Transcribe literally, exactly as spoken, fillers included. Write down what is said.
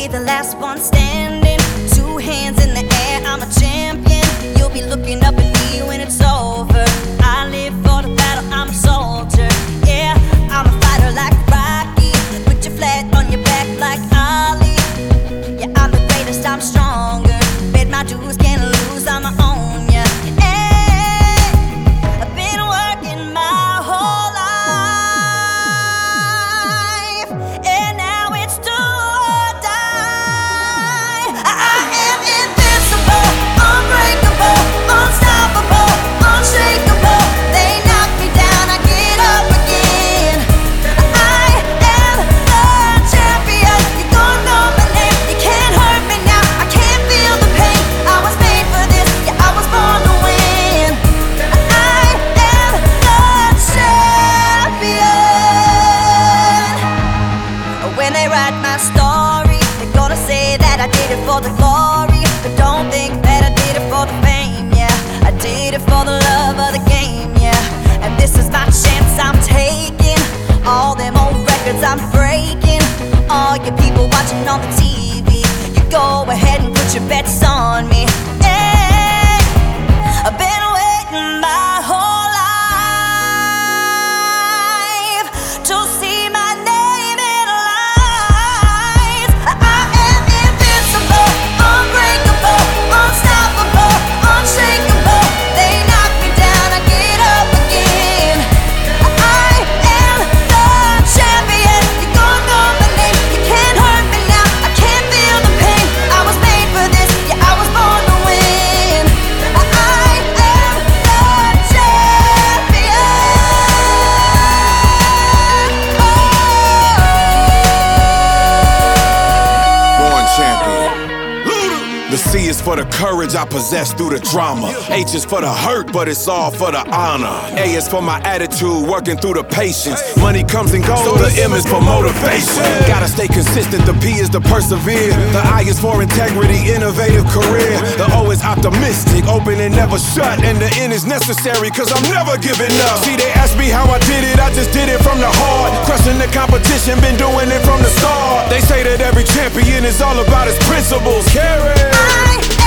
be the last one standing. Two hands in the air, I'm a champion. You'll be looking up at me when it's over. I live for the battle, I'm a soldier. Yeah, I'm a fighter like Rocky. Put your flat on your back like Ali. Yeah, I'm the greatest, I'm stronger. Bet my dues, can't lose, I'ma own ya. Hey, I've been working my whole life, and now it's do or die. I am invincible, unbreakable, unstoppable, unshakable. They knock me down, I get up again. I am the champion. You're gonna know my name. You can't hurt me now. I can't feel the pain. I was made for this. Yeah, I was born to win. I am the champion. When they write my story, they're gonna say that I did it for the glory, but don't think that I did it for the fame. Yeah, I did it for the love of the game. Yeah, and this is my chance I'm taking. All them old records I'm breaking. All you people watching on the T V, you go ahead and put your bets on me. Hey, I've been waiting my whole life to see my name in lights. I am invincible, unbreakable, unstoppable, unshakable. They knock me down, I get up again. I am the champion. You're gonna know my name. You can't hurt me now. I can't feel the pain. I was made for this. Yeah, I was born to win. I am the champion. Born champion. The C is for the courage I possess through the drama. H is for the hurt, but it's all for the honor. A is for my attitude, working through the patience. Money comes and goes, the M is for motivation. Gotta stay consistent, the P is to persevere. The I is for integrity, innovative career. The O is optimistic, open and never shut. And the N is necessary, cause I'm never giving up. See, they ask me how I did it, I just did it from the heart. Crushing the competition, been doing it from the start. They say that every champion is all about his principles. Carry. I